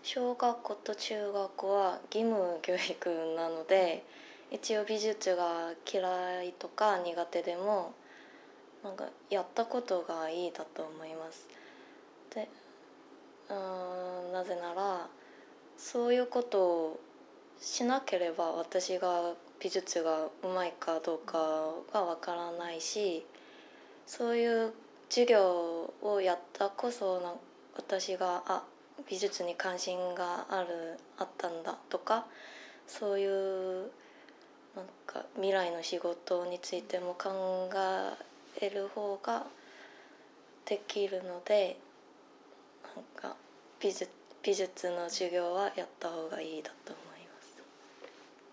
小学校と中学校は義務教育なので、一応美術が嫌いとか苦手でもなんかやったことがいいだと思います。で、なぜならそういうことをしなければ私が美術がうまいかどうかがわからないし、そういう授業をやったこそ私が美術に関心があったんだとか、そういうなんか未来の仕事についても考える方ができるので、なんか美術の授業はやった方がいいだと思